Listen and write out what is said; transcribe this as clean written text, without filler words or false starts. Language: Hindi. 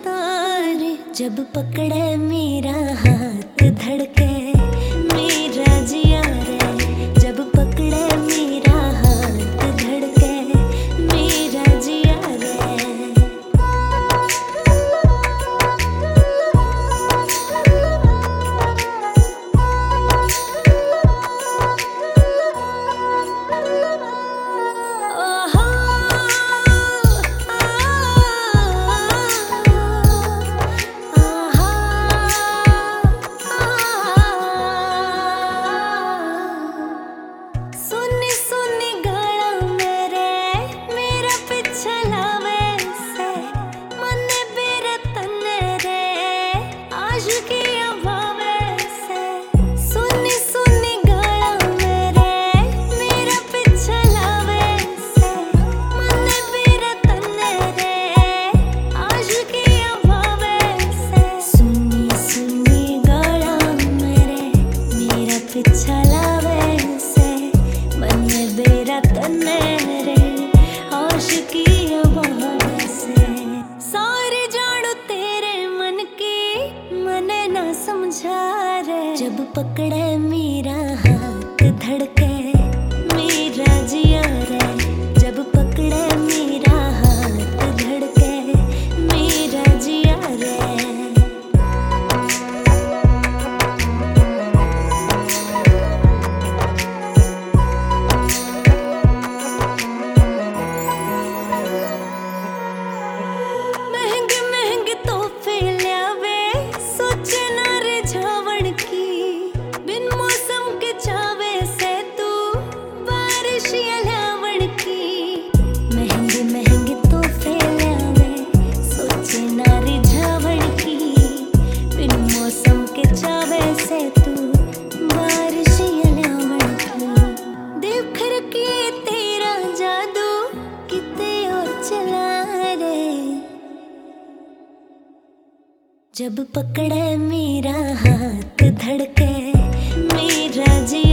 तारे, जब पकड़े मेरा हाथ धड़के मेरा जिया रे, जब पकड़े मेरा हाथ धड़के मेरा जिया रे। समझा रे, जब पकड़े मेरा हाथ धड़के मेरा जिया रे, जब पकड़े मेरा हाथ धड़के मेरा जिया रे। महंगे महंगे तोहफे ल्यावे, सोचे ना रे झावण की, बिन मौसम के चावे से तू बारिश ल्यावण की। महंगे महंगे तोहफे ल्यावे, सोचे ना रे झावण की, बिन मौसम के चावे से तू बारिश ल्यावण की। देख रखी तेरा जादू किते और चला रे, जब पकड़े मेरा हाथ धड़के मेरा जी